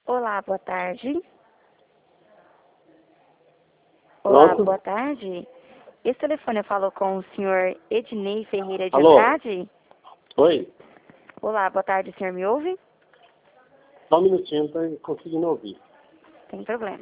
Olá, boa tarde. Olá, Pronto? boa tarde. Esse telefone eu falo com o senhor Ednei Ferreira de Alô? Andrade. Oi? Olá, boa tarde, o senhor me ouve? Só um minutinho, não tô conseguindo ouvir. Sem problema.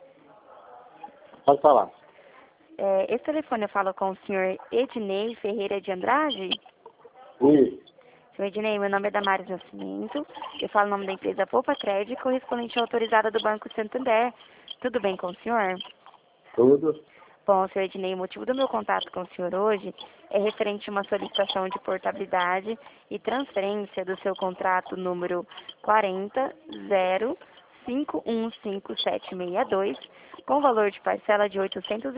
Pode falar. Esse telefone eu falo com o senhor Ednei Ferreira de Andrade. Isso. Senhor Ednei, meu nome é Damares Nascimento. Eu falo o nome da empresa Poupa Crédito, correspondente autorizada do Banco Santander. Tudo bem com o senhor? Tudo? Bom, senhor Ednei, o motivo do meu contato com o senhor hoje é referente a uma solicitação de portabilidade e transferência do seu contrato número 40.0515762, com valor de parcela de R$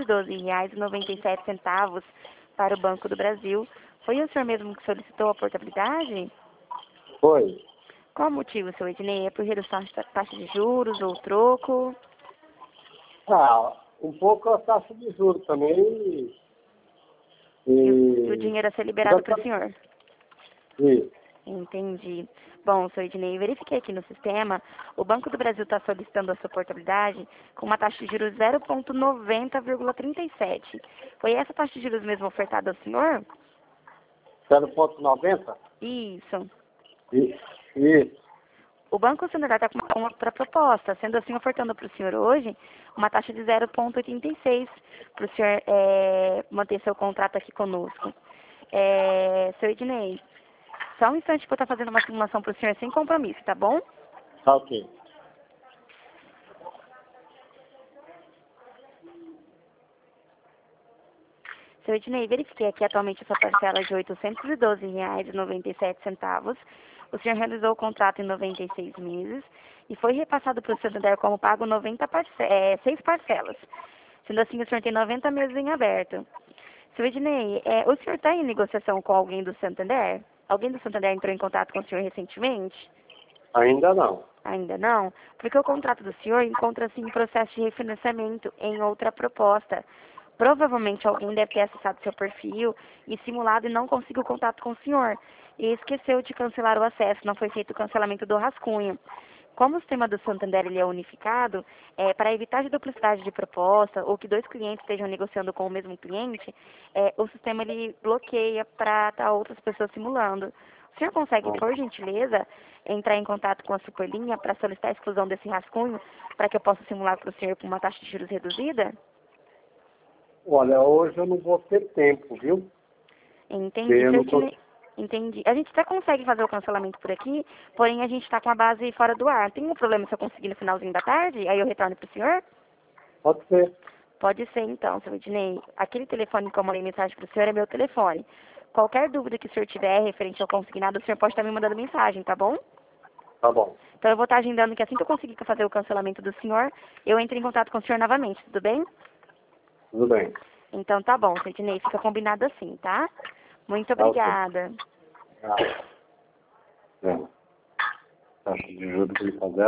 812,97 para o Banco do Brasil. Foi o senhor mesmo que solicitou a portabilidade? Foi. Qual o motivo, senhor Ednei? É por redução de taxa de juros ou troco? Um pouco a taxa de juros também E o dinheiro a ser liberado para o senhor? Isso. Entendi. Bom, senhor Ednei, verifiquei aqui no sistema, o Banco do Brasil está solicitando a sua portabilidade com uma taxa de juros 0,90,37. Foi essa taxa de juros mesmo ofertada ao senhor? 0,90? Isso. Isso. O Banco Santander está com uma outra proposta, sendo assim ofertando para o senhor hoje uma taxa de 0,86 para o senhor manter seu contrato aqui conosco. Senhor Ednei, só um instante que eu estou fazendo uma simulação para o senhor sem compromisso, tá bom? Tá ok. Senhor Ednei, verifiquei aqui atualmente a sua parcela de R$ 812,97. O senhor realizou o contrato em 96 meses e foi repassado para o Santander como pago 6 parcelas. Sendo assim, o senhor tem 90 meses em aberto. Senhor Ednei, o senhor está em negociação com alguém do Santander? Alguém do Santander entrou em contato com o senhor recentemente? Ainda não. Ainda não? Porque o contrato do senhor encontra-se em processo de refinanciamento em outra proposta. Provavelmente alguém deve ter acessado seu perfil e simulado e não conseguiu contato com o senhor. E esqueceu de cancelar o acesso, não foi feito o cancelamento do rascunho. Como o sistema do Santander ele é unificado, para evitar de duplicidade de proposta ou que dois clientes estejam negociando com o mesmo cliente, o sistema ele bloqueia para estar outras pessoas simulando. O senhor consegue, por gentileza, entrar em contato com a Superlinha para solicitar a exclusão desse rascunho para que eu possa simular para o senhor com uma taxa de juros reduzida? Olha, hoje eu não vou ter tempo, viu? Entendi. Eu não tô... Entendi. A gente até consegue fazer o cancelamento por aqui, porém a gente está com a base fora do ar. Tem um problema se eu conseguir no finalzinho da tarde? Aí eu retorno para o senhor? Pode ser. Pode ser então, seu Ednei. Aquele telefone que eu mandei mensagem para o senhor é meu telefone. Qualquer dúvida que o senhor tiver referente ao consignado, o senhor pode estar me mandando mensagem, tá bom? Tá bom. Então eu vou estar agendando que assim que eu conseguir fazer o cancelamento do senhor, eu entro em contato com o senhor novamente, tudo bem? Tudo bem. Então tá bom, seu Ednei, fica combinado assim, tá? Muito Tá ok. obrigada. Ah, é. Taxa de juros que ele fazer